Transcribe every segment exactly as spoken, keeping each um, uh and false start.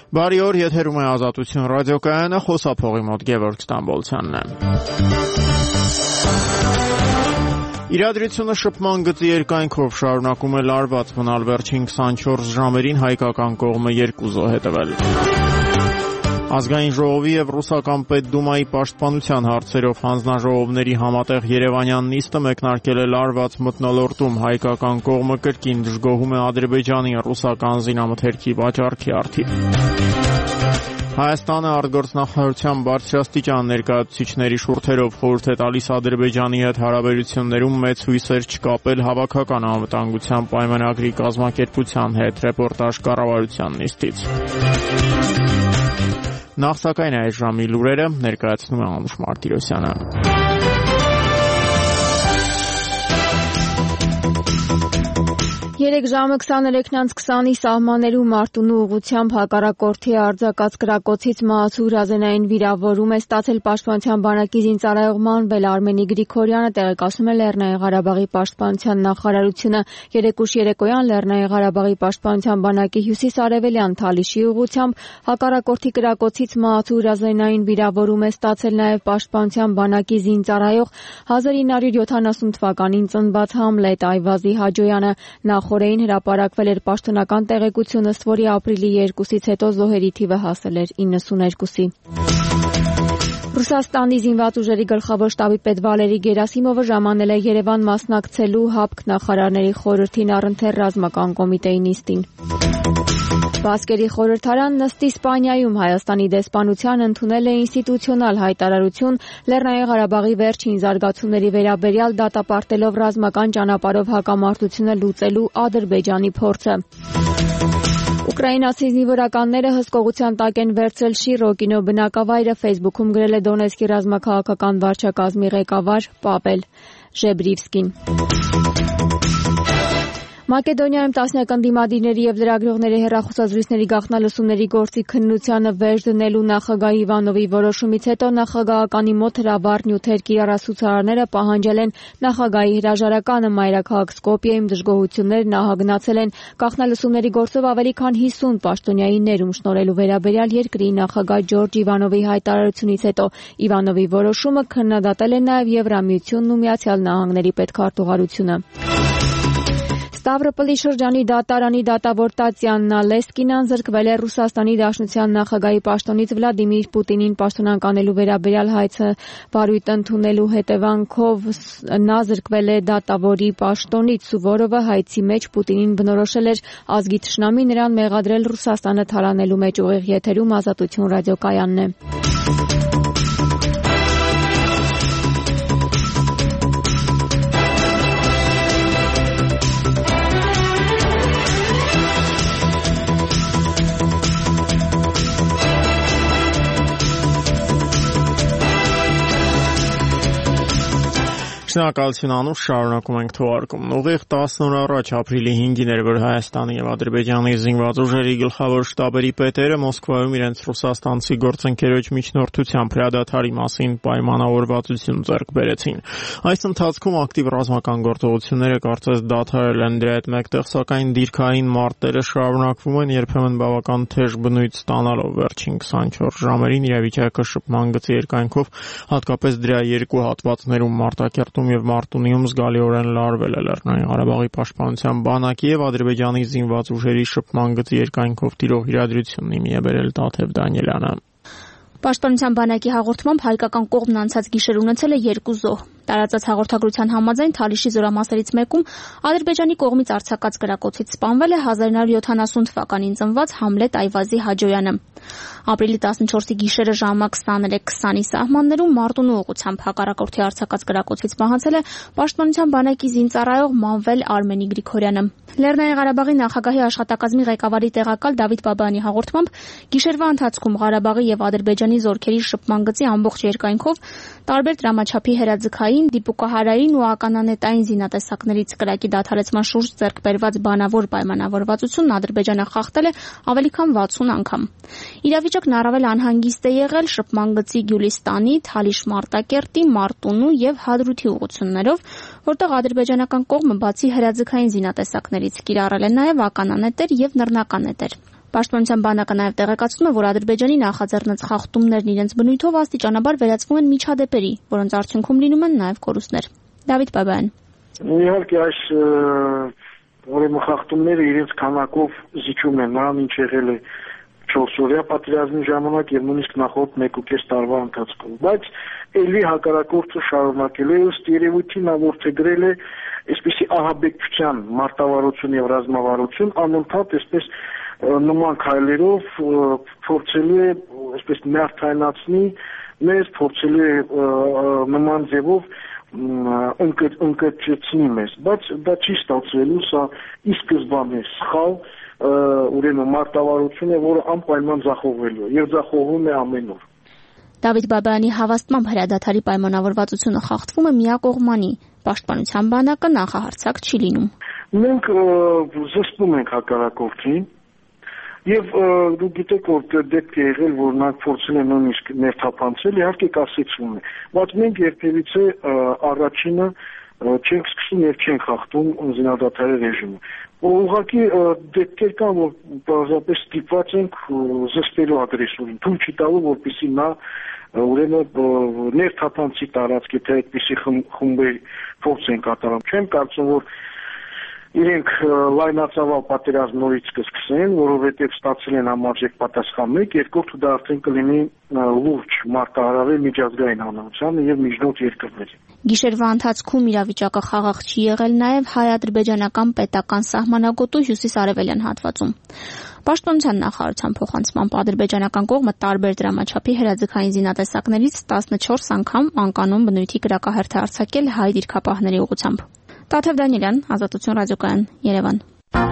Բարի օր, եթերում է Ազատություն ռադիոկայանը, խոսափողի մոտ Գևորգ Ստամբոլցյանն է։ Իրադրությունը շփման գծի երկայնքով շարունակում է լարված մնալ, վերջին քսանչորս ժամերին հայկական կողմը երկու զոհ է տվել։ Ազգային ժողովի եւ ռուսական պետդումայի պաշտպանության հարցերով հանձնաժողովների համատեղ երևանյան նիստը մեկնարկել է լարված մթնոլորտում, հայկական կողմը կրկին դժգոհում է Ադրբեջանի ռուսական զինամթերքի վաճառքի առթիվ։ Հայաստանը արտգործնախարարության բարձրաստիճան ներկայացուցիչների շուրթերով խորհուրդ է տալիս Ադրբեջանի հետ հարաբերություններում մեծ հույսեր չկապել հավաքական անվտանգության պայմանագրի կազմակերպության հետ, ռեպորտաժ կառավարության նիստից։ Նախ սակայն այս ժամի լուրերը ներկայացնում է Անուշ Մարտիրոսյանը։ Երեք ժամը քսաներեքն անց քսանի սահմաններում Մարտունու ուղղությամբ հակառակորդի արձակած կրակոցից մահացու հրազենային վիրավորում է ստացել Պաշտպանության բանակի զինծառայող Մանվել Արմենի Գրիգորյանը, տեղեկացնում է Լեռնային Ղարաբաղի պաշտպանության նախարարությունը։ Երեկուշ երեկոյան Լեռնային Ղարաբաղի պաշտպանության բանակի հյուսիս-արևելյան Թալիշի ուղղությամբ հակառակորդի կրակոցից մահացու հրազենային վիրավորում է ստացել նաև Պաշտպանության բանակի զինծառայող հազար ինը հարյուր յոթանասուն թվականին ծնված Համլետ Այվազի Հաջոյանը։ Նախորդին հրապարակվել էր պաշտոնական տեղեկություն, ըստ որի ապրիլի երկուսից հետո զոհերի թիվը հասել էր իննսուներկուսի։ Ռուսաստանի զինված ուժերի գլխավոր շտաբի պետ Վալերի Գերասիմովը ժամանել է Երևան մասնակցելու ՀԱՊԿ նախարարների խորհրդին առընթեր ռազմական կոմիտեի նիստին։ Բասկերի խորհրդարան նստի Իսպանիայում Հայաստանի դեսպանության ընդունել է ինստիտուցիոնալ հայտարարություն Լեռնային Ղարաբաղի վերջին զարգացումների վերաբերյալ, դատապարտելով ռազմական ճանապարհով հակամարտությունը լուծելու Ադրբեջանի փորձը։ Ուկրաինացի զինվորականները հսկողության տակ են վերցրել Շիրոկինո բնակավայրը, Facebook-ում գրել է Դոնեցկի ռազմաքաղաքական վարչակազմի ղեկավար Պավել Ժեբրիվսկին։ Մակեդոնիայում տասնյակ ընդդիմադիրների եւ լրագրողների հեռախոսազրույցների գաղտնալսումների գործի քննությանը վերջ դնելու նախագահ Իվանովի որոշումից հետո նախագահականի մոտ հրավառ նյութեր կիրառացուցարարները պահանջել են նախագահի հրաժարականը։ Մայրաքաղաք Սկոպիեում դժգոհություններ նահագնացել են գաղտնալսումների գործով ավելի քան հիսուն պաշտոնյայի ներում շնորհելու վերաբերյալ երկրի նախագահ Ջորջ Իվանովի հայտարարությունից հետո։ Իվանովի որոշումը քննադատել է նաեւ Եվրամիությունն ու Միացյալ Նահանգների պետքարտուղարությունը։ Ստավրոպոլի շրջանի դատարանի դատավոր Տատյաննա Լեսկինան զրկվել է Ռուսաստանի Դաշնության նախագահի պաշտոնից Վլադիմիր Պուտինին պաշտոնանկանելու վերաբերյալ հայցը բարույթ ընդունելու հետևանքով նա զրկվել է դատավորի պաշտոնից։ Սուվորովը հայցի մեջ Պուտինին բնորոշել էր ազգի թշնամի, նրան մեղադրել Ռուսաստանը թալանելու մեջ։ Ուղիղ եթերում Ազատություն ռադիոկայանն է։ Շնորհակալություն Անուշ, շարունակում ենք թողարկումն։ Ուղիղ տասն օր առաջ ապրիլի հինգին էր, որ Հայաստանի եւ Ադրբեջանի զինված ուժերի գլխավոր շտաբերի պետերը Մոսկվայում իրենց ռուսաստանցի գործընկերոջ միջնորդությամբ հրադադարի մասին պայմանավորվածություն ձեռք բերեցին։ Այս ընթացքում ակտիվ ռազմական գործողությունները կարծես դադարել են, դրա հետ մեկտեղ սակայն դիրքային մարտերը շարունակվում են, երբեմն բավական թեժ բնույթ ստանալով։ Վերջին քսանչորս ժամերին իրավիճակը շփման գծի երկայնքով, հատկապես դրա երկու հատվածներում Մարտակերտում եւ Մարտունիում զգալիորեն լարվել է։ Լեռնային Ղարաբաղի պաշտպանության բանակի եւ Ադրբեջանի զինված ուժերի շփման գծի երկայնքով տիրող իրադրությունն իմի է բերել Տաթև Դանիելյանը։ Պաշտպանության բանակի հաղորդմամբ հայկական կողմն անցած գիշեր ունեցել է երկու զոհ։ Տարածած հաղորդագրության համաձայն Թալիշի զորամասերից մեկում Ադրբեջանի կողմից արձակած կրակոցից սպանվել է հազար ինը հարյուր յոթանասուն թվականին ծնված Համլետ Այվազի Հաջոյանը։ Ապրիլի տասնչորսի գիշերը ժամը քսաներեք քսանի սահմաններում Մարտունու ուղղությամբ հակառակորդի արձակած կրակոցից մահացել է Պաշտպանության բանակի զինծառայող Մանվել Արմենի Գրիգորյանը։ Լեռնային Ղարաբաղի նախագահի աշխատակազմի ղեկավարի տեղակալ Դավիթ Բաբայանի հաղորդմամբ գիշերվա ընթացքում Ղարաբաղի եւ Ադրբեջանի զորքերի շփման գծի ամբողջ երկայնքով տարբեր դրամաչափի հերաձգային, դիպուկահարային ու ականանետային զինատեսակներից կրակի դադարեցման շուրջ ձեռք բերված բանավոր պայմանավորվածությունն Ադրբեջանը խախտել է ավելի քան վաթսուն անգամ։ Իրավիճակն առավել անհանգիստ է եղել շփման գծի Գյուլիստանի, Թալիշ Մարտակերտի, Մարտունու եւ Հադրութի ուղղություններով, որտեղ ադրբեջանական կողմը բացի հրաձգային զինատեսակներից կիրառել է նաեւ ականանետեր եւ նռնականետեր։ Պաշտպանության բանակը նաև տեղեկացնում է, որ Ադրբեջանի նախաձեռնած խախտումներն իրենց բնույթով աստիճանաբար վերածվում են միջադեպերի, որոնց արդյունքում լինում են նաև կորուստներ։ Դավիթ Բաբայան։ Իհարկե այս ուրեմն խախտումները իրենց քանակով զիջում են նրան, ինչ եղել է չորսօրյա պատերազմի ժամանակ եւ նույնիսկ նախորդ մեկուկես տարվա ընթացքում, բայց ելի հակառակորդը շարունակել է, ըստ երևույթին նա որդեգրել է այսպիսի ահաբեկչության մարտավարություն եւ ռազմավարություն, անընդհատ այսպես նման քայլերով փորձելու է այսպես նյարդայնացնի մեզ, փորձելու է նման ձևով ընկճեցնի մեզ, բայց դա չի ստացվելու, սա ի սկզբանե սխալ ուրեմն մարտավարություն է, որը անպայման ձախողվելու է եւ ձախողվում է ամեն օր։ Դավիթ Բաբայանի հավաստմամբ հրադադարի պայմանավորվածությունը խախտվում է միակողմանի, պաշտպանության բանակը նախահարձակ չի լինում։ Մենք զսպում ենք հակառակորդին եւ դու գիտեք, որ դեպք է եղել, որ նա փորձել է նույնիսկ ներթափանցել, իհարկե կասեցվում է, բայց մենք երբևիցե առաջինը չենք սկսում եւ չենք խախտում զինադադարի ռեժիմը։ Ուղղակի դեպքեր կան, որ բազմապես ստիպված ենք զսպելու ագրեսորին, թույլ չի տալու, որպեսզի նա ուրեմն ներթափանցի տարածք, եթե այդպիսի խմբեր փորձ են կատարում։ Չեմ կարծում, որ իրենք լայնածավալ պատերազմ նորից կսկսեն, որովհետև ստացել են համարժեք պատասխան մեկ, երկրորդը դա արդեն կլինի լուրջ մարտահրավեր միջազգային հանրությանը եւ միջնորդ երկրներին։ Գիշերվա ընթացքում իրավիճակը խաղաղ չի եղել նաև հայ-ադրբեջանական պետական սահմանագոտու հյուսիս-արևելյան հատվածում։ Պաշտպանության նախարարության փոխանցմամբ ադրբեջանական կողմը տարբեր դրամաչափի հրաձգային զինատեսակներից տասնչորս անգամ անկանոն բնույթի կրակահերթ է արձակել հայ դիրքապահների ուղղությամբ։ Տաթև Դանիելյան, Ազատություն ռադիոկայան, Երևան։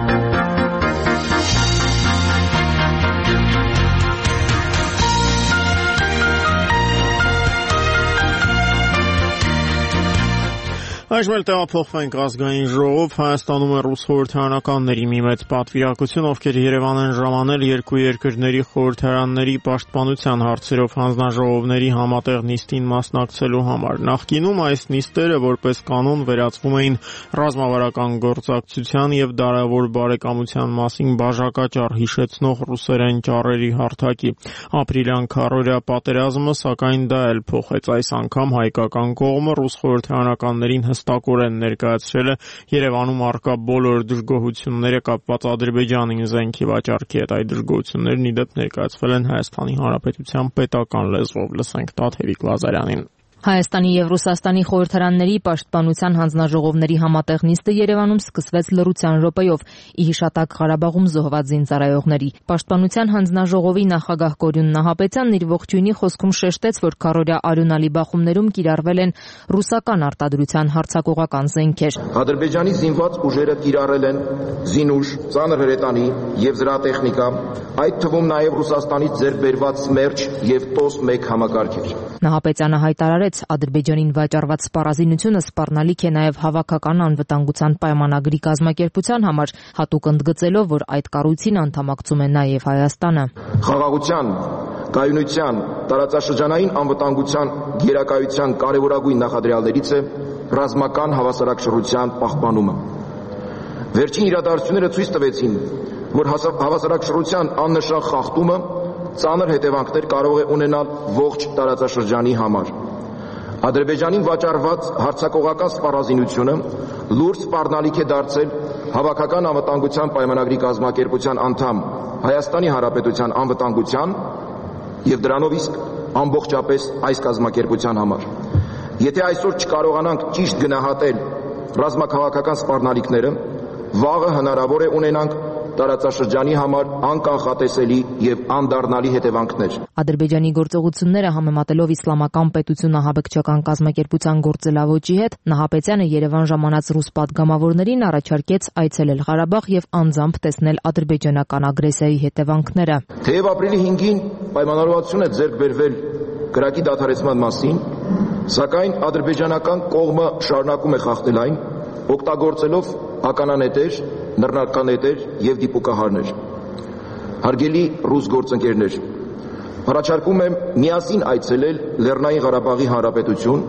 Այժմ էլ տեղափոխվենք ազգային ժողով, Հայաստանում է ռուս խորհրդարանականների մի մեծ պատվիրակություն, ովքեր Երևան են ժամանել երկու երկրների խորհրդարանների պաշտպանության հարցերով հանձնաժողովների համատեղ նիստին մասնակցելու համար։ Նախկինում այս նիստերը որպես կանոն վերածվում էին ռազմավարական գործակցության եւ դարավոր բարեկամության մասին բաժակաճառ հիշեցնող ռուսերեն ճառերի հարթակի։ Ապրիլյան քառօրյա պատերազմը, սակայն դա էլ փոխեց։ Այս անգամ հայկական կողմը ռուս խորհրդարանականներին հստակորեն ներկայացրել է Երևանում առկա բոլոր դժգոհությունները կապված Ադրբեջանին զենքի վաճառքի հետ։ Այդ դժգոհություններն ի դեպ ներկայացվել են Հայաստանի Հանրապետության պետական լեզվով։ Լսենք Տաթևիկ Լազարյանին։ Հայաստանի եւ Ռուսաստանի խորհրդարանների պաշտպանության հանձնաժողովների համատեղ նիստը Երևանում սկսվեց լռության րոպեով՝ ի հիշատակ Ղարաբաղում զոհված զինծառայողների։ Պաշտպանության հանձնաժողովի նախագահ Կորյուն Նահապետյանն իր ողջույնի խոսքում շեշտեց, որ քառօրյա արյունալի բախումներում կիրառվել են ռուսական արտադրության հարձակողական զենքեր։ Ադրբեջանի զինված ուժերը կիրառել են զինուժ, ծանր հրետանի եւ զրահտեխնիկա, այդ թվում նաեւ Ռուսաստանից ձեռք բերված Սմերջ եւ Տոս մեկ համակարգեր։ Նահապետյանը հայտարարեց, Ադրբեջանին վաճառված սպառազինությունը սպառնալիք է նաև հավաքական անվտանգության պայմանագրի կազմակերպության համար, հատուկ ընդգծելով, որ այդ կառույցին անդամակցում է նաև Հայաստանը։ Խաղաղության, կայունության, տարածաշրջանային անվտանգության գերակայության կարևորագույն նախադրյալներից է ռազմական հավասարակշռության պահպանումը։ Վերջին իրադարձությունները ցույց տվեցին, որ հավասարակշռության աննշան խախտումը ծանր հետևանքներ կարող է ունենալ ողջ տարածաշրջանի համար։ Ադրբեջանին վաճառված հարձակողական սպառազինությունը լուրջ սպառնալիք է դարձել հավաքական անվտանգության պայմանագրի կազմակերպության անդամ Հայաստանի Հանրապետության անվտանգության եւ դրանով իսկ ամբողջապես այս կազմակերպության համար։ Եթե այսօր չկարողանանք ճիշտ գնահատել ռազմաքաղաքական սպառնալիքները, վաղը հնարավոր է ունենանք տարածաշրջանի համար անկանխատեսելի եւ անդառնալի հետևանքներ։ Ադրբեջանի գործողությունները համեմատելով իսլամական պետություն ահաբեկչական կազմակերպության գործելավոճի հետ, Նահապետյանը Երևան ժամանած ռուս պատգամավորներին առաջարկեց այցելել Ղարաբաղ եւ անձամբ տեսնել ադրբեջանական ագրեսիայի հետևանքները։ Թեև ապրիլի հինգին պայմանավորվածություն է ձեռք բերվել կրակի դադարեցման մասին, սակայն ադրբեջանական կողմը շարունակում է խախտել այն, օգտագործելով ականանետեր, նռնականետեր եւ դիպուկահարներ։ Հարգելի ռուս գործընկերներ, առաջարկում եմ միասին այցելել Լեռնային Ղարաբաղի Հանրապետություն,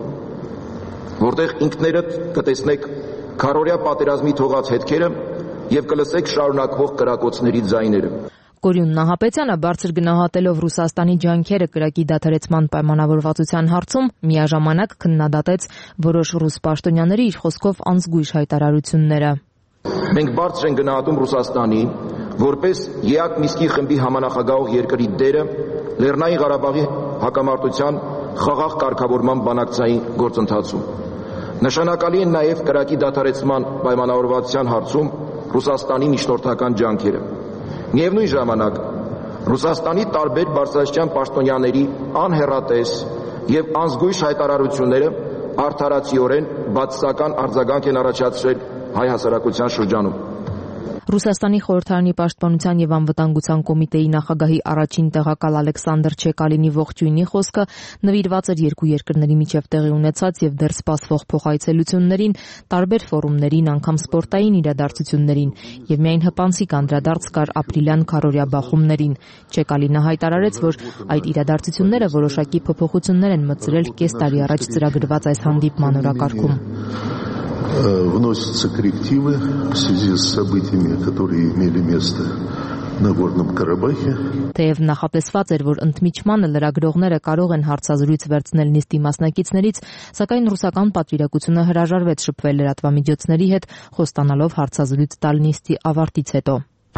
որտեղ ինքներդ կտեսնեք քառօրյա պատերազմի թողած հետքերը եւ կլսեք շարունակվող կրակոցների ձայները։ Կորյուն Նահապետյանը բարձր գնահատելով Ռուսաստանի ջանքերը կրակի դադարեցման պայմանավորվածության հարցում միաժամանակ քննադատեց որոշ ռուս պաշտոնյաների իր խոսքով անզգույշ հայտարարությունները։ Մենք բարձր ենք գնահատում Ռուսաստանի որպես ԵԱԿ Միսկի խմբի համանախագահող երկրի դերը Լեռնային Ղարաբաղի հակամարտության խաղաղ կարգավորման բանակցային գործընթացում։ Նշանակալի են նաև կրակի դադարեցման պայմանավորվածության հարցում Ռուսաստանի միջնորդական ջանքերը։ Միևնույն ժամանակ Ռուսաստանի տարբեր բարձրաստիճան պաշտոնյաների անհեռատես եւ անզգույշ հայտարարությունները արդարացիորեն բացասական արձագանք են առաջացրել հայ հասարակության շրջանում։ Ռուսաստանի խորհրդարանի պաշտպանության եւ անվտանգության կոմիտեի նախագահի առաջին տեղակալ Ալեքսանդր Չեկալինի ողջույնի խոսքը նվիրված էր երկու երկրների միջև տեղի ունեցած եւ դեռ սպասվող փոխայցելություններին, տարբեր ֆորումներին, անգամ սպորտային իրադարձություններին եւ միայն հպանցիկ անդրադարձ կար ապրիլյան քարորյա բախումներին։ Չեկալինը հայտարարեց, որ այդ իրադարձությունները որոշակի փոփոխություններ են մտցրել կես տարի առաջ ծրագրված այս հանդիպման օրակարգում։ Вносятся коррективы в связи с событиями, которые имели место на Горном Карабахе. Թեև նախատեսված էր, որ ընդմիջմանը լրագրողները կարող են հարցազրույց վերցնել նիստի մասնակիցներից, սակայն ռուսական պատվիրակությունը հրաժարվեց շփվել լրատվամիջոցների հետ, խոստանալով հարցազրույց տալ նիստի ավարտից հետո։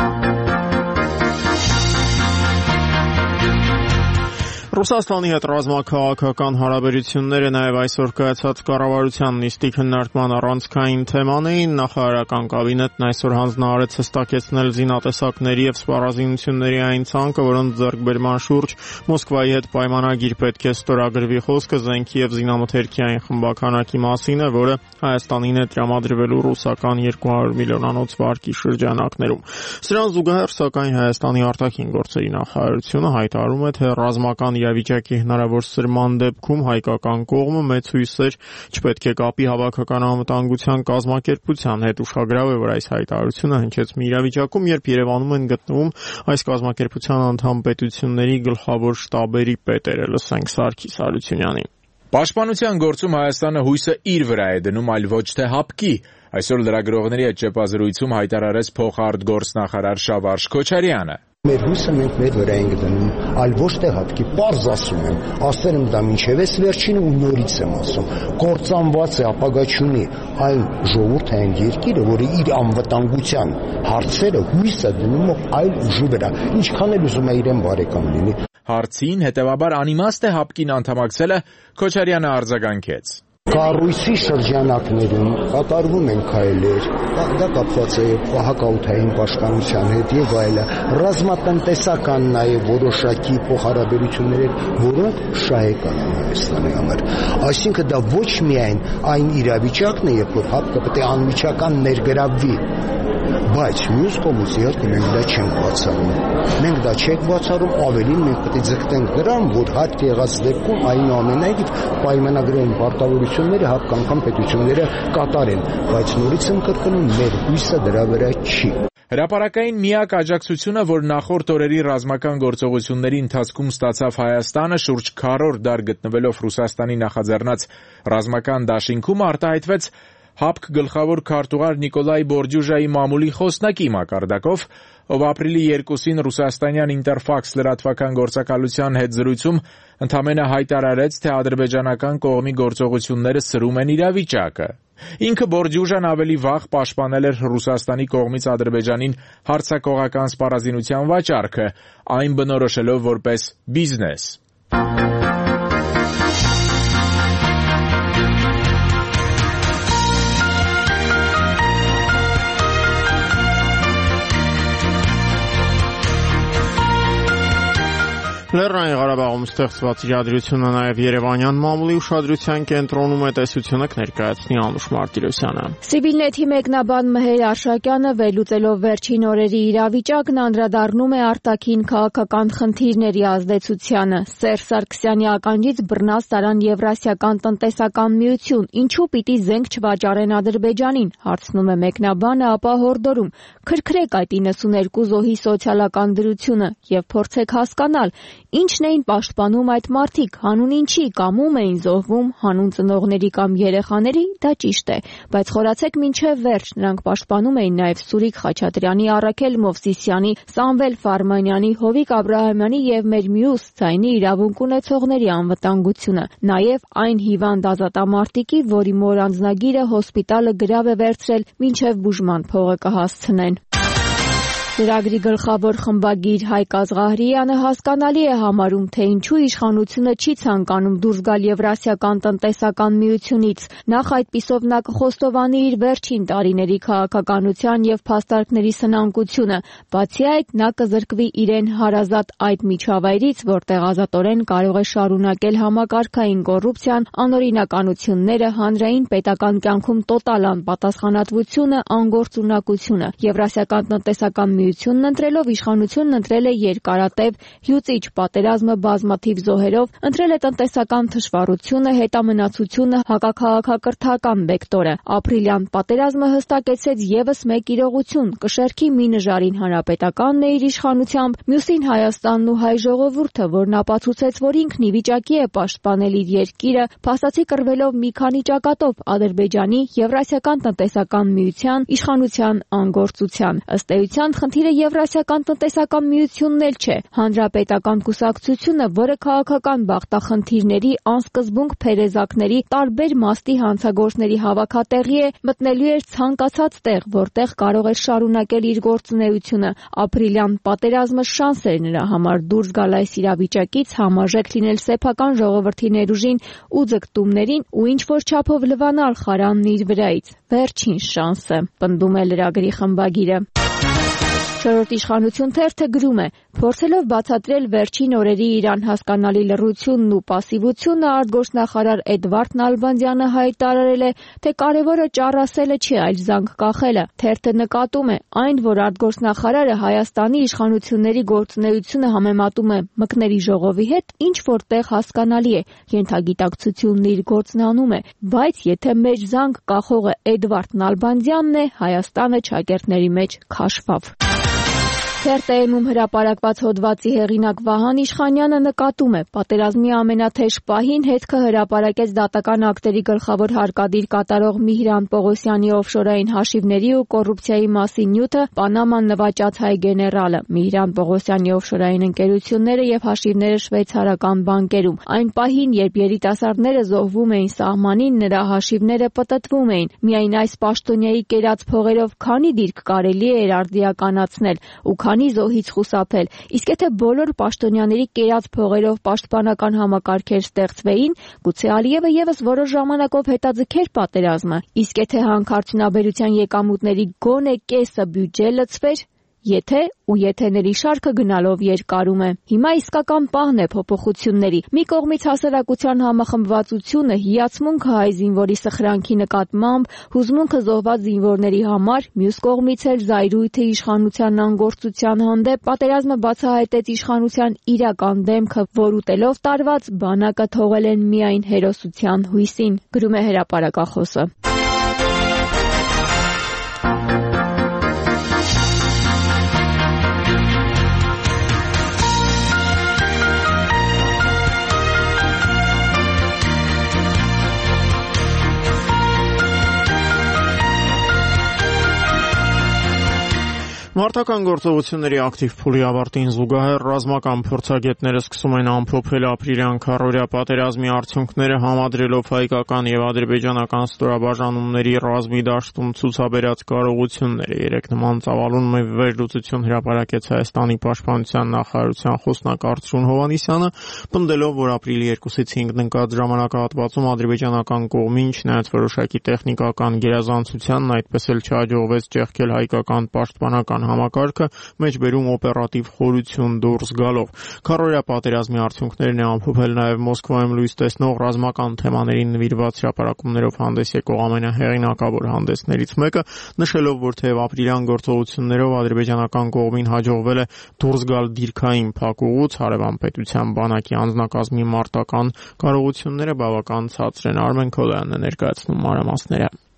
Ռուսաստանի հետ ռազմաքաղաքական հարաբերությունները նաև այսօր կայացած կառավարության նիստի քննարկման առանցքային թեման էին։ Նախարարական կաբինետն այսօր հանձնարարեց հստակեցնել զինատեսակների եւ սպառազինությունների այն ցանկը, որոնց ձեռքբերման շուրջ Մոսկվայի հետ պայմանագիր պետք է ստորագրվի։ Խոսքը զենքի եւ զինամթերքի այն խմբականակի մասին է, որը Հայաստանին է տրամադրվելու ռուսական երկու հարյուր միլիոնանոց վարկի շրջանակներում։ Սրան զուգահեռ, սակայն Հայաստանի արտաքին գործերի նախարարությունը հայտարարում է, թե ռազմական իրավիճակի հնարավոր սրման դեպքում հայկական կողմը մեծ հույսեր չպետք է կապի հավաքական անվտանգության կազմակերպության հետ։ Ուշագրավ է, որ այս հայտարարությունը հնչեց մի իրավիճակում, երբ Երևանում են գտնվում այս կազմակերպության անդամ պետությունների գլխավոր շտաբերի պետերը։ Լսենք Սարգիս Հարությունյանին։ Պաշտպանության գործում Հայաստանը հույսը իր վրա է դնում, այլ ոչ թե հապկի։ Այսօր լրագրողների հետ ճեպազրույցում հայտարարեց փոխարտգործնախարար Շավարժ Քոչարյանը։ Մեր հույսը մենք մեր վրա ենք դնում, այլ ոչ թե հապկի, պարզ ասում եմ, ասել եմ դա մինչև էս վերջինը ու նորից եմ ասում, կործանված է, ապագա չունի այն ժողովուրդը, այն երկիրը, որը իր անվտանգության հարցերը հույսը դնում է այլ ուժի վրա, ինչքան էլ ուզում է իրեն բարեկամ լինի։ Հարցին, հետևաբար անիմաստ է հապկին անդամակցելը, Քոչարյանը արձագանքեց։ Կառույցի շրջանակներում կատարվում են քայլեր, դա կապված է հակաօդային պաշտպանության հետ եւ այլն, ռազմատնտեսական նաեւ որոշակի փոխհարաբերություններ, որոնք շահեկան են Հայաստանի համար։ Այսինքն դա ոչ միայն այն իրավիճակն է, երբ որ հապկը պետք է անմիջական ներգրավվի, բայց մյուս կողմից իհարկե մենք դա չենք բացառում։ Մենք դա չենք բացառում, ավելին մենք պետք է ձգտենք դրան, որ հարկ եղած դեպքում այնուամենայնիվ պայմանագրային պարտավորությունները հապկական պետությունները կատարեն, բայց նորից եմ կրկնում, մեր հույսը դրա վրա չի։ Հրապարակային միակ աջակցությունը, որ նախորդ օրերի ռազմական գործողությունների ընթացքում ստացավ Հայաստանը, շուրջ քառորդ դար գտնվելով Ռուսաստանի նախաձեռնած ռազմական դաշինքում, արտահայտվեց ՀԱՊԿ գլխավոր քարտուղար Նիկոլայ Բորդյուժայի մամուլի խոսնակի մակարդակով, ով ապրիլի երկուսին ռուսաստանյան Ինտերֆաքս լրատվական գործակալության հետ զրույցում ընդամենը հայտարարեց, թե ադրբեջանական կողմի գործողությունները սրում են իրավիճակը։ Ինքը Բորդյուժան ավելի վաղ պաշտպանել էր Ռուսաստանի կողմից Ադրբեջանին հարձակողական սպառազինության վաճառքը, այն բնորոշելով որպես բիզնես։ Լեռնային Ղարաբաղում ստեղծված իրադրությունը նաև Երևանյան մամուլի ուշադրության կենտրոնում է, տեսությունը կներկայացնի Անուշ Մարտիրոսյանը։ Սիվիլնեթի մեկնաբան Մհեր Արշակյանը վերլուծելով վերջին օրերի իրավիճակն անդրադառնում է արտաքին քաղաքական խնդիրների ազդեցությանը։ Սերժ Սարգսյանի ականջից բռնած տարան Եվրասիական տնտեսական միություն, ինչու պիտի զենք չվաճառեն Ադրբեջանին, հարցնում է մեկնաբանը, ապա հորդորում քրքրեք այդ իննսուներկու զոհի սոցիալական դրությունը եւ փորձեք հասկանալ, Ինչն էին պաշտպանում այդ մարդիկ, հանուն ինչի կամում էին զոհվում հանուն ծնողների կամ երեխաների, դա ճիշտ է, բայց խորացեք մինչև վերջ, նրանք պաշտպանում էին նաև Սուրիկ Խաչատրյանի, Առաքել Մովսիսյանի, Սամվել Ֆարմանյանի, Հովիկ Աբրահամյանի եւ մեր մյուս ձայնի իրավունք ունեցողների անվտանգությունը, նաև այն հիվանդ ազատամարտիկի, որի մոր անձնագիրը հոսպիտալը գրավ է վերցրել մինչև բուժման փողը կհասցնեն։ Ծրագրի գլխավոր խմբագիր Հայկ Ազղահարյանը հասկանալի է համարում, թե ինչու իշխանությունը չի ցանկանում դուրս գալ Եվրասիական տնտեսական միությունից։ Նախ այդպիսով նա կխոստովանի իր վերջին տարիների քաղաքականության եւ փաստարկների սնանկությունը։ Բացի այդ, նա կզրկվի իրեն հարազատ այդ միջավայրից, որտեղ ազատորեն կարող է շարունակել համակարգային կոռուպցիան, անօրինականությունները, հանրային պետական կյանքում տոտալ անպատասխանատվությունը, անգործունակությունը։ Եվրասիական տնտեսական միությունն ընտրելով իշխանությունն ընտրել է երկարատև հյուծիչ պատերազմը բազմաթիվ զոհերով, ընտրել է տնտեսական թշվառությունը, հետամնացությունը, հակաքաղաքակրթական վեկտորը։ Ապրիլյան պատերազմը հստակեցրեց եւս մեկ իրողություն՝ կշեռքի մի նժարին հանրապետականն է իր իշխանությամբ, մյուսին Հայաստանն ու հայ ժողովուրդը, որն ապացուցեց, որ ինքն ի վիճակի է պաշտպանել իր երկիրը, փաստացի կռվելով մի քանի ճակատով Ադրբեջանի, Եվրասիական տնտեսական միության, իշխանության անգործության։ Ըստ էության խնդիրը Եվրասիական տնտեսական միությունն էլ չէ։ Հանրապետական կուսակցությունը, որը քաղաքական բախտախնդիրների, անսկզբունք փերեզակների, տարբեր մաստի հանցագործների հավաքատեղի է, մտնելու էր ցանկացած տեղ, որտեղ կարող էր շարունակել իր գործունեությունը։ Ապրիլյան պատերազմը շանս էր նրա համար դուրս գալ այս իրավիճակից, համաժեք լինել սեփական ժողովրդի ներուժին ու ձգտումներին ու ինչ-որ չափով լվանալ խարանն իր վրայից։ Վերջին շանսը, պնդում է լրագրի խմբագիրը։ Չորրորդ իշխանություն թերթը գրում է. փորձելով բացատրել վերջին օրերի իր անհասկանալի լռությունն ու պասիվությունը, արտգործնախարար Էդվարդ Նալբանդյանը հայտարարել է, թե կարևորը ճառասելը չի, այլ զանգ կախելը։ Թերթը նկատում է այն, որ արտգործնախարարը Հայաստանի իշխանությունների գործունեությունը համեմատում է մկների ժողովի հետ, ինչ որտեղ հասկանալի է, ենթագիտակցությունն իր գործն անում է, բայց եթե մեր զանգ կախողը Էդվարդ Նալբանդյանն է, Հայաստանը չակերտների մեջ քաշվավ։ Թերթ-ում հրապարակված հոդվածի հեղինակ Վահան Իշխանյանը նկատում է, պատերազմի ամենաթեժ պահին հետքը հրապարակեց դատական ակտերի գլխավոր հարկադիր կատարող Միհրան Պողոսյանի օֆշորային հաշիվների ու կոռուպցիայի մասին նյութը Պանաման նվաճած հայ գեներալը։ Միհրան Պողոսյանի օֆշորային ընկերությունները եւ հաշիվները շվեյցարական բանկերում։ Այն պահին, երբ երիտասարդները զոհվում էին սահմանին, նրա հաշիվները պտտվում էին։ Միայն այս պաշտոնյայի կերած փողերով քանի դիրք կարելի է արդիականացնել ու քանի զոհից խուսափել, իսկ եթե բոլոր պաշտոնյաների կերած փողերով պաշտպանական համակարգեր ստեղծվեին, գուցե Ալիևը եւս որոշ ժամանակով հետաձգեր պատերազմը, իսկ եթե հանքարդյունաբերության եկամուտների գոնե կեսը բյուջե լցվեր, եթե ու եթեների շարքը գնալով երկարում է։ Հիմա իսկական պահն է փոփոխությունների։ Մի կողմից հասարակության համախմբվածությունը, հիացմունքը հայ զինվորի սխրանքի նկատմամբ, հուզմունքը զոհված զինվորների համար, մյուս կողմից էլ զայրույթը իշխանության անգործության հանդեպ, պատերազմը բացահայտեց իշխանության իրական դեմքը, որ ուտելով տարված բանակը թողել են միայն հերոսության հույսին, գրում է հրապարակախոսը։ Մարտական գործողությունների ակտիվ փուլի ավարտին զուգահեռ ռազմական փորձագետները սկսում են ամփոփել ապրիլյան քառօրյա պատերազմի արդյունքները, համադրելով հայկական եւ ադրբեջանական ստորաբաժանումների ռազմի դաշտում ցուցաբերած կարողությունները։ Երեք նման ծավալուն վերլուծություն հրապարակեց Հայաստանի պաշտպանության նախարարության խոսնակ Արծրուն Հովհաննիսյանը, պնդելով, որ ապրիլի երկուսից հինգն ընկած ժամանակահատվածում ադրբեջանական կողմին, չնայած որոշակի տեխնիկական գերազանցությանն, այդպես էլ չհաջողվեց ճեղքել հայկական պաշտպանական համակարգը, մեջբերում օպերատիվ խորություն դուրս գալով։ Քառօրյա պատերազմի արդյունքներն է ամփոփել նաև Մոսկվայում լույս տեսնող ռազմական թեմաներին նվիրված հրապարակումներով հանդես եկող ամենահեղինակավոր հանդեսներից մեկը, նշելով, որ թեև ապրիլյան գործողություններով ադրբեջանական կողմին հաջողվել է դուրս գալ դիրքային փակուղուց, հարևան պետության բանակի անձնակազմի մարտական կարողությունները բավական ցածր են։ Արմեն Քոլոյանն է ներկայացնում մանրամասները։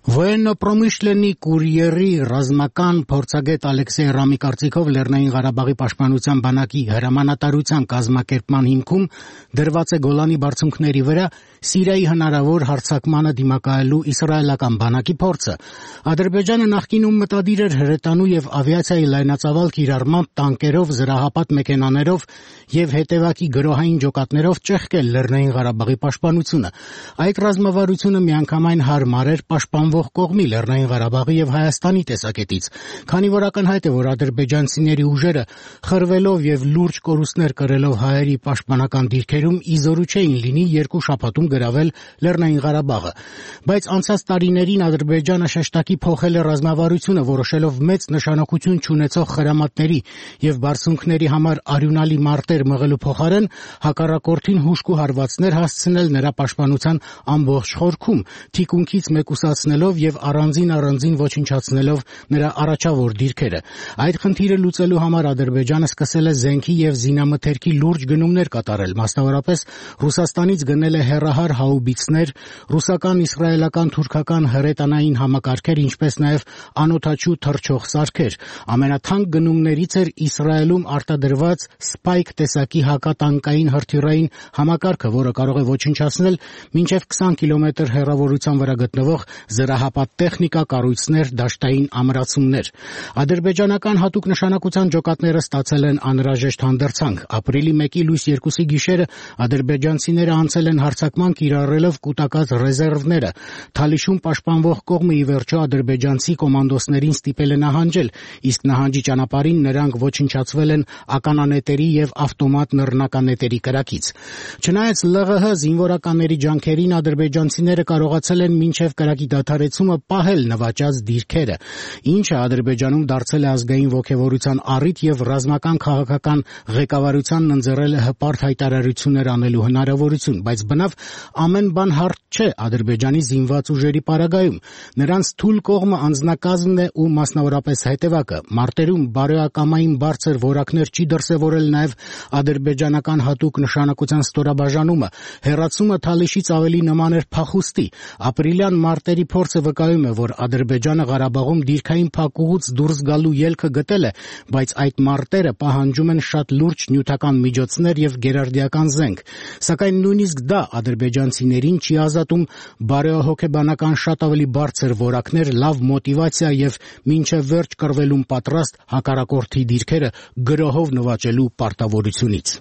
Военно-промышленный կուրիերի ռազմական փորձագետ Ալեքսեյ Ռամի կարծիքով Լեռնային Ղարաբաղի պաշտպանության բանակի հրամանատարության կազմակերպման հիմքում դրված է Գոլանի բարձունքների վրա Սիրիայի հնարավոր հարձակմանը դիմակայելու իսրայելական բանակի փորձը։ Ադրբեջանը նախկինում մտադիր էր հրետանու եւ ավիացիայի լայնածավալ կիրառմամբ տանկերով, զրահապատ մեքենաներով եւ հետեւակի գրոհային ջոկատներով ճեղքել Լեռնային Ղարաբաղի պաշտպանությունը։ Այդ ռազմավարությունը միանգամայն հարմար էր պաշտպանվող կողմի Լեռնային Ղարաբաղի եւ Հայաստանի տեսակետից, քանի որ ակնհայտ է, որ ադրբեջանցիների ուժերը խրվելով եւ լուրջ կորուստներ կրելով հայերի պաշտպանական դիրքերում իզորու չէին լինի երկու շաբաթում գրավել Լեռնային Ղարաբաղը։ Բայց անցած տարիներին Ադրբեջանը շեշտակի փոխել է ռազմավարությունը, որոշելով մեծ նշանակություն չունեցող խրամատների եւ բարձունքների համար արյունալի մարտեր մղելու փոխարեն հակառակորդին հուժկու հարվածներ հասցնել նրա պաշտպանության ամբողջ խորքում, թիկունքից մեկուսացնելով եւ առանձին առանձին ոչնչացնելով նրա առաջավոր դիրքերը։ Այդ խնդիրը լուծելու համար Ադրբեջանը սկսել է զենքի եւ զինամթերքի լուրջ գնումներ կատարել, մասնավորապես Ռուսաստանից գնել է հեռահար հաուբիցներ, ռուսական, իսրայելական, թուրքական հրետանային համակարգեր, ինչպես նաեւ անօդաչու թռչող սարքեր։ Ամենաթանկ գնումներից էր Իսրայելում արտադրված Spike տեսակի հակատանկային հրթիռային համակարգը, որը կարող է ոչնչացնել մինչև քսան կիլոմետր հեռավորության վրա գտնվող զրահապատ տեխնիկա, կառույցներ, դաշտային ամրացումներ։ Ադրբեջանական հատուկ նշանակության ջոկատները ստացել են անհրաժեշտ հանդերձանք։ Ապրիլի մեկի լույս երկուսի գիշերը ադրբեջանցիները անցել են հարձակման կիրառելով կուտակած ռեզերվները։ Թալիշում պաշտպանվող կողմը ի վերջո ադրբեջանցի կոմանդոսներին ստիպել է նահանջել, իսկ նահանջի ճանապարհին նրանք ոչնչացվել են ականանետերի եւ ավտոմատ նռնականետերի կրակից։ Չնայած ԼՂՀ զինվորականների ջանքերին ադրբեջանցիները կարողացել են մինչև կրակի դադարեցումը պահել նվաճած դիրքերը, ինչը Ադրբեջանում դարձել է ազգային ոգևորության առիթ եւ ռազմական քաղաքական ղեկավարությանն ընձեռել է հպարտ հայտարարություններ անելու հնարավորություն, բայց բնավ ամեն բան հարթ չէ Ադրբեջանի զինված ուժերի պարագայում։ Նրանց թույլ կողմը անձնակազմն է ու մասնավորապես հետևակը։ Մարտերում բարոյակամային բարձր որակներ չի դրսևորել նաեւ ադրբեջանական հատուկ նշանակության ստորաբաժանումը։ Հեռացումը Թալիշից ավելի նման էր փախուստի։ Ապրիլյան մարտերի փորձը վկայում է, որ Ադրբեջանը Ղարաբաղում դիրքային փակուղուց դուրս գալու ելքը գտել է, բայց այդ մարտերը պահանջում են շատ լուրջ նյութական միջոցներ եւ գերարդիական զենք։ Սակայն նույնիսկ դա ադրբեջանցիներին չի ազատում բարոյահոգեբանական շատ ավելի բարձր որակներ, լավ մոտիվացիա եւ մինչեւ վերջ կռվելուն պատրաստ հակառակորդի դիրքերը գրոհով նվաճելու պարտավորությունից։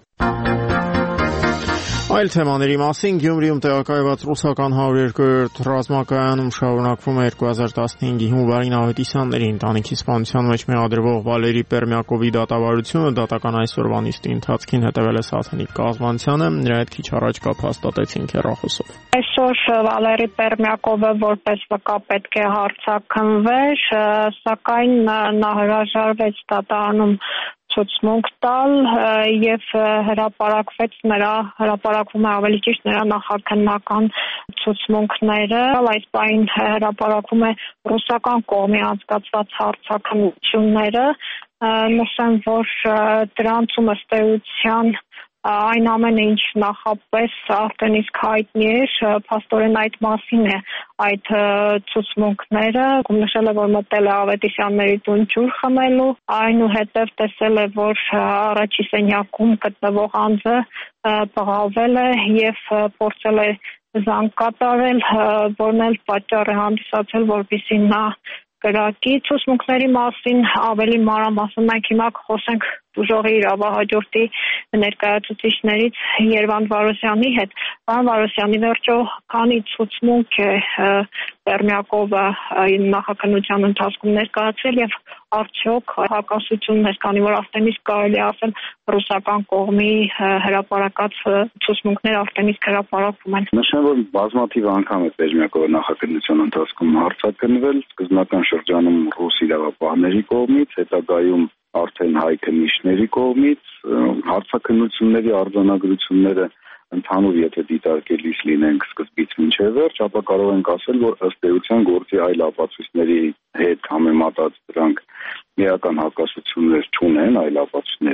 Այլ թեմաների մասին Գյումրիում տեղակայված ռուսական հարյուր երկրորդ ռազմակայանում շարունակվում է երկու հազար տասնհինգի հունվարին Ավետիսյանների ընտանիքի սպանության մեջ մեղադրվող Վալերի Պերմյակովի դատավարությունը դատական այսօրվա նիստի ընթացքին հետևել է Սաթենիկ կազմանցյանը, նրա հետ քիչ առաջ կապ հաստատեցին հեռախոսով։ Այսօր Վալերի Պերմյակովը որպես վկա պետք է հարցաքննվեր, սակայն նա հրաժարվեց դատարանում ցուցմունք տալ եւ հրապարակվեց նրա հրապարակվում է ավելի ճիշտ նրա նախաքննական ցուցմունքները։ Այս պահին հրապարակվում է ռուսական կողմի անցկացված հարցաքննությունները։ Նշեմ, որ դրանցում ըստ էության այն ամենը, ինչ նախապես արդեն իսկ հայտնի էր, փաստորեն այդ մասին է այդ ցուցմունքները, նշել է, որ մտել է Ավետիսյանների տուն ջուր խմելու, այնուհետև տեսել է, որ առաջի սենյակում գտնվող անձը բղավել է եւ փորձել է զանգ կատարել, որն էլ պատճառ է հանդիսացել, որպեսզի նա կրակի։ Ցուցմունքների մասին ավելի մանրամասն մենք հիմա խոսենք ուժողի իրավահաջորդի ներկայացուցիչներից Երվանդ Վարոսյանի հետ։ Պարոն Վարոսյանի, վերջո քանի ցուցմունք է Պերմյակովը նախաքննության ընթացքում ներկայացրել եւ արդյոք հակասություններ, քանի որ արդեն իսկ կարելի ասել ռուսական կողմի հրապարակած ցուցմունքները արդեն իսկ հրապարակվում են։ Նշեմ, որ բազմաթիվ անգամ է Պերմյակովը նախաքննության ընթացքում հարցակնվել, սկզբնական շրջանում ռուս իրավապահների կողմից, հետագայում արդեն հայ քննիչների կողմից, հարցաքննությունների արձանագրությունները ընդհանուր եթե դիտարկելիս լինենք սկզբից մինչև վերջ, ապա կարող ենք ասել, որ ըստ էության գործի այլ ապացույցների հետ համեմատած դրանք միական հակասություններ չունեն այլ ապացույցների հետ։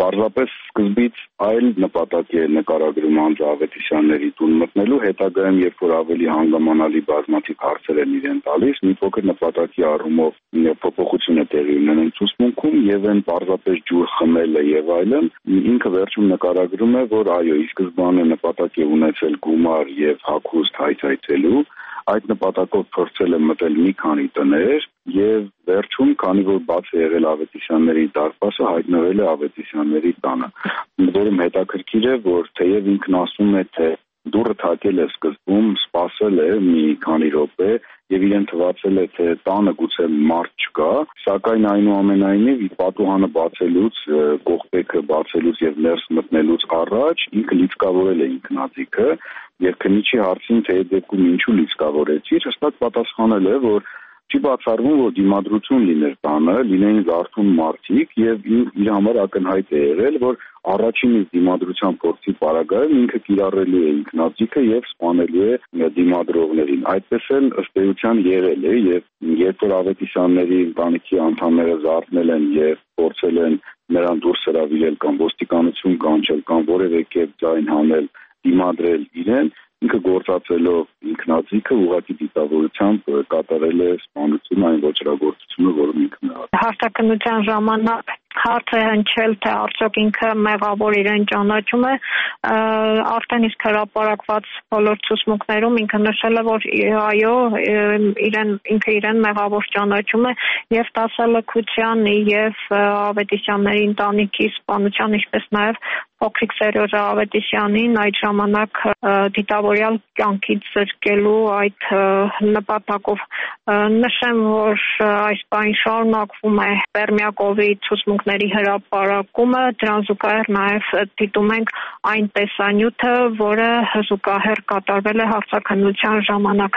պարզապես սկզբից այլ նպատակի է նկարագրում Անդրեյ Ավետիսյանների տուն մտնելու, հետագայում երբ որ ավելի հանգամանալի բազմաթիվ հարցեր են իրեն տալիս, մի փոքր նպատակի առումով փոփոխություն է տեղի ունենում ցուցմունքում եւ այն պարզապես ջուր խմելը եւ այլն, ինքը վերջում նկարագրում է, որ այո, ի սկզբանե նպատակ է ունեցել գումար եւ հագուստ հայցայցելու, այդ նպատակով փորձել է մտել մի քանի տներ եւ վերջում, քանի որ բաց է եղել Ավետիսյանների դարպասը, հայտնվել է Ավետիսյանների տանը։ Որում հետաքրքիր է, որ թեև ինքն ասում է, թե դուռը թակել է սկզբում, սպասել է մի քանի րոպե եւ իրեն թվացել է, թե տանը գուցե մարդ չկա, սակայն այնուամենայնիվ պատուհանը բացելուց, կողպեքը բացելուց եւ ներս մտնելուց առաջ ինքը լիցքավորել է ինքնաձիգը եւ քննիչի հարցին, թե այդ դեպքում ինչու լիցքավորեցիր, հստակ պատասխանել է, որ չի բացառվում, որ դիմադրություն լիներ տանը, լինեին զարթուն մարդիկ եւ իր համար ակնհայտ է եղել, որ առաջին դիմադրության փորձի պարագայում ինքը կիրառելու է ինքնաձիգը եւ սպանելու է դիմադրողներին։ Այդպես էլ ըստ էության եղել է եւ երբ որ Ավետիսյանների ընտանիքի անդամները զարթնել են եւ փորձել են նրան դուրս հրավիրել կամ ոստիկանություն կանչել կամ որևէ կերպ ձայն հանել, դիմադրել իրեն, ինքը գործածելով ինքնաձիգը ուղղակի դիտավորությամբ կատարել է սպանություն այն ոչրագործությունը, որում ինքն է։ Հաստատության ժամանակ հարց է հնչել, թե արդյոք ինքը մեղավոր իրեն ճանաչում է, արդեն իսկ հրապարակված բոլոր ցուցմունքներում ինքը նշել է, որ այո, իրեն ինքը իրեն մեղավոր ճանաչում է եւ տասալքության եւ Ավետիսյանների ընտանիքի սպանության, ինչպես նաեւ փոքրիկ Սերժ Ավետիսյանին այդ ժամանակ դիտավորյալ կյանքից զրկելու այդ նպատակով։ Նշեմ, որ այս բան շարունակվում է Պերմյակովի ցուցմունքների հրապարակումը, դրան զուգահեռ նաև դիտում ենք այն տեսանյութը, որը զուգահեռ կատարվել է հարցաքննության ժամանակ։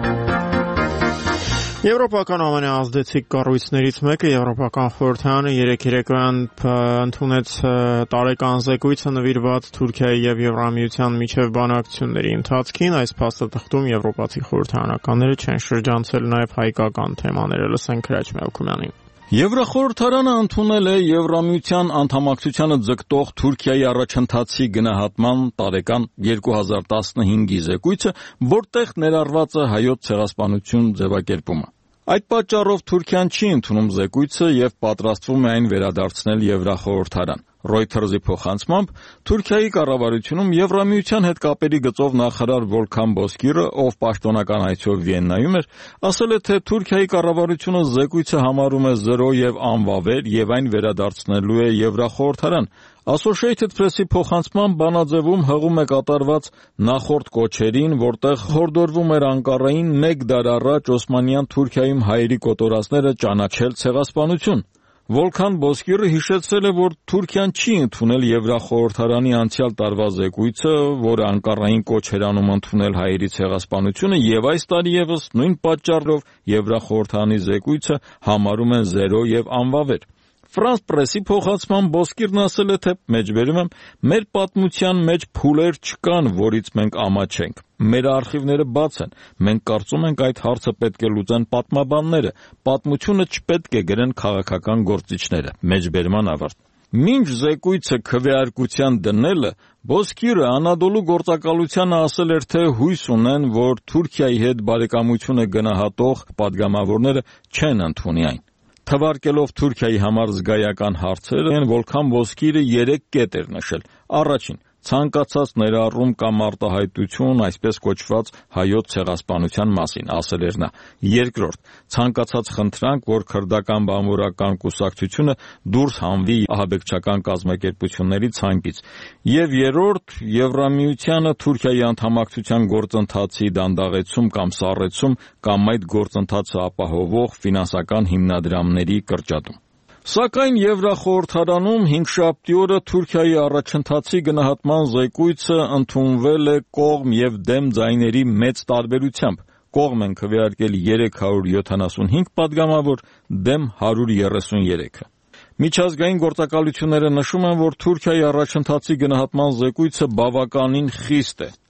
Եվրոպական ամենաազդեցիկ կառույցներից մեկը Եվրոպական խորհրդարանը երեկ երեկոյան ընդունեց տարեկան զեկույցը նվիրված Թուրքիայի եւ Եվրամիության միջև բանակցությունների ընթացքին։ Այս փաստաթղթում եվրոպացի խորհրդարանականները չեն շրջանցել նաեւ հայկական թեմաները։ Լսենք Հրաչ Մելքումյանին։ Եվրախորհրդարանը ընդունել է Եվրամիության անդամակցությանը ձգտող Թուրքիայի առաջընթացի գնահատման տարեկան երկու հազար տասնհինգի զեկույցը, որտեղ ներառված է հայոց ցեղասպանություն ձևակերպումը։ Այդ պատճառով Թուրքիան չի ընդունում զեկույցը եւ պատրաստվում է այն վերադարձնել Եվրախորհրդարան։ Reuters-ի փոխանցմամբ Թուրքիայի կառավարությունում Եվրամիության հետ կապերի գծով նախարար Վոլքան Բոսկիրը, ով պաշտոնական այցով Վիեննայում էր, ասել է, թե Թուրքիայի կառավարությունը զեկույցը համարում է զրո եւ անվավեր եւ այն վերադարձնելու է Եվրախորհրդարան։ Associated Press-ի փոխանցմամբ բանաձևում հղում է կատարված նախորդ կոչերին, որտեղ հորդորվում էր Անկարային մեկ դար առաջ Օսմանյան Թուրքիայում հայերի կոտորածները ճանաչել ցեղասպանություն։ Վոլքան Բոսկիրը հիշեցրել է, որ Թուրքիան չի ընդունել Եվրախորհրդարանի անցյալ տարվա զեկույցը, որը Անկարային կոչ էր անում ընդունել հայերի ցեղասպանությունը, եւ այս տարի եւս նույն պատճառով Եվրախորհրդարանի զեկույցը համարում են զերո եւ անվավեր։ France Press-ի փոխանցմամբ Բոսկիրն ասել է, թե մեջբերում եմ, մեր պատմության մեջ փուլեր չկան, որից մենք ամաչենք։ Մեր արխիվները բաց են։ Մենք կարծում ենք այդ հարցը պետք է լուծեն պատմաբանները։ Պատմությունը չպետք է գրեն քաղաքական գործիչները։ Մեջբերման ավարտ։ Մինչ զեկույցը քվեարկության դնելը, Բոսկիրը Անադոլու գործակալությանը ասել էր, թե հույս ունեն, որ Թուրքիայի հետ բարեկամությունը գնահատող падգամավորները չեն ընդունի այն։ Թվարկելով Թուրքիայի համար զգայական հարցերը, Վոլքան Բոսկիրը երեք կետ էր նշել։ Առաջին, ցանկացած ներառում կամ արտահայտություն այսպես կոչված հայոց ցեղասպանության մասին, ասել էր նա։ Երկրորդ, ցանկացած խնդրանք, որ քրդական բանվորական կուսակցությունը դուրս հանվի ահաբեկչական կազմակերպությունների ցանկից։ Եվ երրորդ, Եվրամիությանը Թուրքիայի անդամակցության գործընթացի դանդաղեցում կամ սառեցում կամ այդ գործընթացը ապահովող ֆինանսական հիմնադրամների կրճատում։ Սակայն Եվրախորհրդարանում հինգշաբթի օրը Թուրքիայի առաջընթացի գնահատման զեկույցը ընդունվել է կողմ եւ դեմ ձայների մեծ տարբերությամբ։ Կողմ են քվեարկել երեք հարյուր յոթանասունհինգ падգամավոր, դեմ հարյուր երեսուներեքը։ Միջազգային գործակալությունները նշում են, որ Թուրքիայի առաջընթացի գնահատման զեկույցը բավականին խիստ է։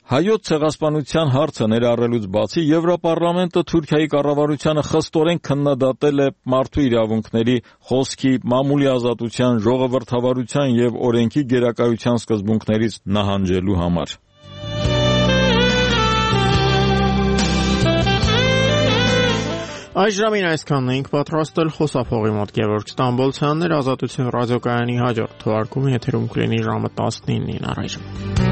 Հայոց ցեղասպանության հարցը ներառելուց բացի Եվրոպարլամենտը Թուրքիայի կառավարությանը խստորեն քննադատել է մարդու իրավունքների, խոսքի, մամուլի ազատության, ժողովրդավարության եւ օրենքի գերակայության սկզբունքներից նահանջելու համար։ Այս ժամին այսքանն էինք պատրաստել, խոսափողի մոտ Գևորգ Ստամբոլցյանն էր, Ազատություն ռադիոկայանի հաջորդ թողարկումը եթերում կլինի ժամը տասնինին առայժմ։